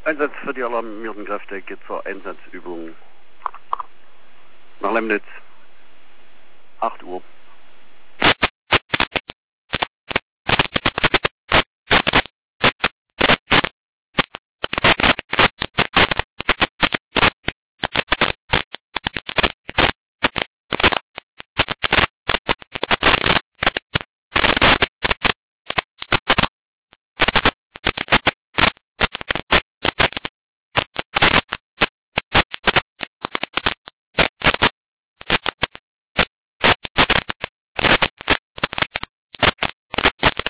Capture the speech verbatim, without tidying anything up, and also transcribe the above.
Einsatz für die alarmierten Kräfte geht zur Einsatzübung nach Lemnitz, acht Uhr.